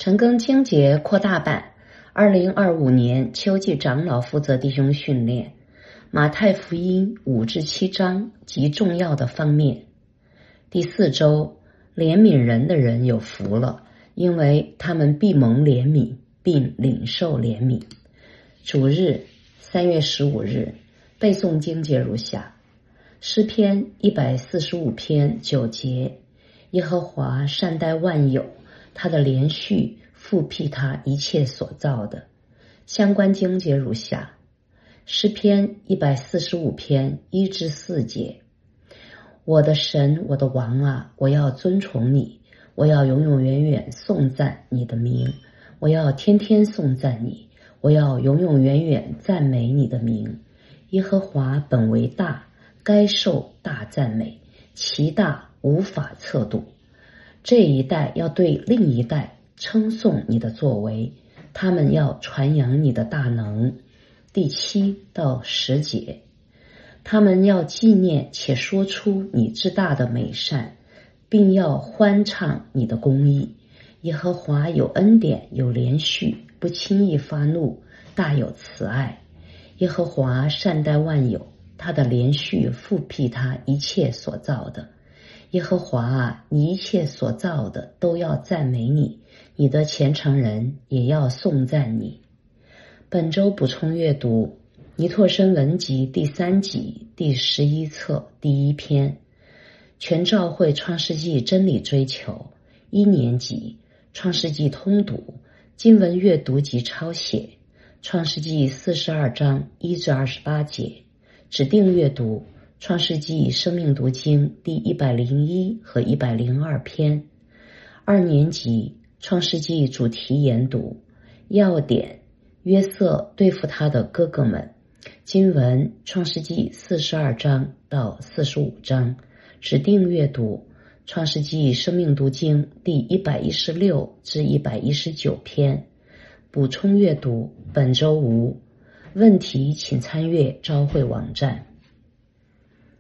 陈庚经节扩大版2025年秋季长老负责弟兄训练，马太福音5至7章及重要的方面。第4周，怜悯人的人有福了，因为他们必蒙怜悯，并领受怜悯。主日3月15日，背诵经节如下：诗篇145篇9节，耶和华善待万有，他的连续复辟他一切所造的。相关经节如下：诗篇145篇1至4节，我的神，我的王啊，我要尊崇你，我要永永远远颂赞你的名，我要天天颂赞你，我要永永远远赞美你的名。耶和华本为大，该受大赞美，其大无法测度。这一代要对另一代称颂你的作为，他们要传扬你的大能。第7到10节，他们要纪念且说出你至大的美善，并要欢唱你的公义。耶和华有恩典，有连续，不轻易发怒，大有慈爱。耶和华善待万有，他的连续复辟他一切所造的。耶和华啊，你一切所造的都要赞美你，你的虔诚人也要颂赞你。本周补充阅读尼拓生文集第3集第11册第1篇，全教会创世纪真理追求1年级，创世纪通读，经文阅读及抄写，创世纪42章1至28节，指定阅读创世纪生命读经第101和102篇。2年级，创世纪主题研读，要点约瑟对付他的哥哥们，经文创世纪42章到45章，指定阅读创世纪生命读经第116至119篇。补充阅读本周无问题，请参阅朝会网站。